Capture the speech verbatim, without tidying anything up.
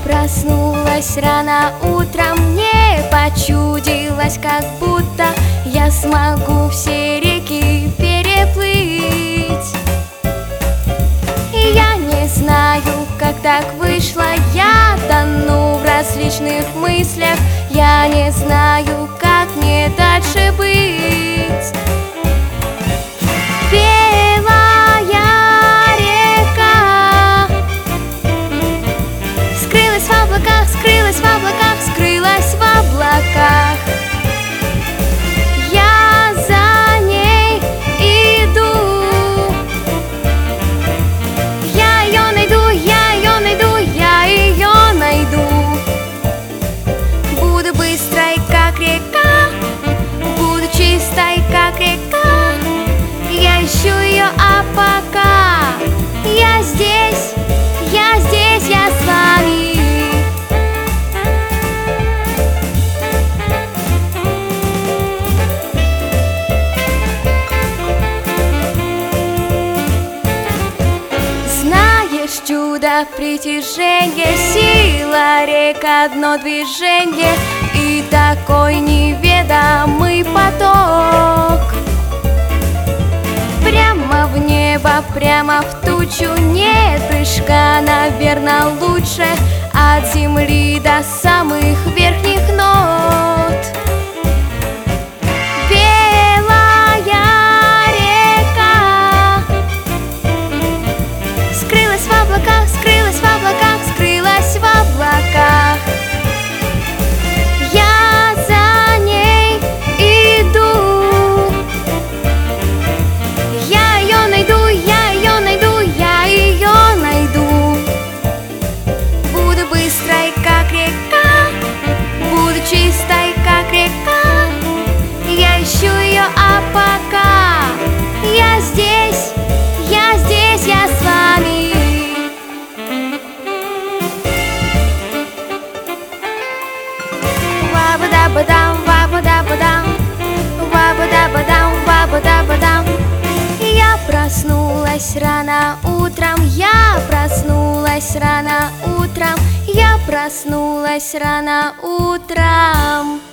проснулась рано утром, мне почудилось, как будто я смогу все реки переплыть. И я не знаю, как так вышло, я тону в различных мыслях, я не знаю, как мне дальше быть. Белая река скрылась в облаках, скрылась в облаках, скрылась в облаках. Я за ней иду, я ее найду, я ее найду, я ее найду. Буду быстрой, как река, буду чистой, как река. Я ищу ее, а пока я здесь, я здесь, я с вами. Знаешь, чудо притяжения, сила рек, одно движение и такой неведомый поток. Прямо в небо, прямо в тучу, нет прыжка, наверное, лучше от земли до самых верхних нот. Белая река скрылась в облаках, скрылась в облаках, скрылась в облаках. Я за ней иду, я ее найду, я ее найду, я ее найду. Буду быстрой, как река, буду чистой, как река. Я ищу ее, а пока я здесь, я здесь, я с вами. Ва-ба-да-ба-дам, ва-ба-да-ба-дам, ва-ба-да-ба-дам, ва-ба-да-ба-дам. Я проснулась рано утром, я проснулась рано утром, я проснулась рано утром.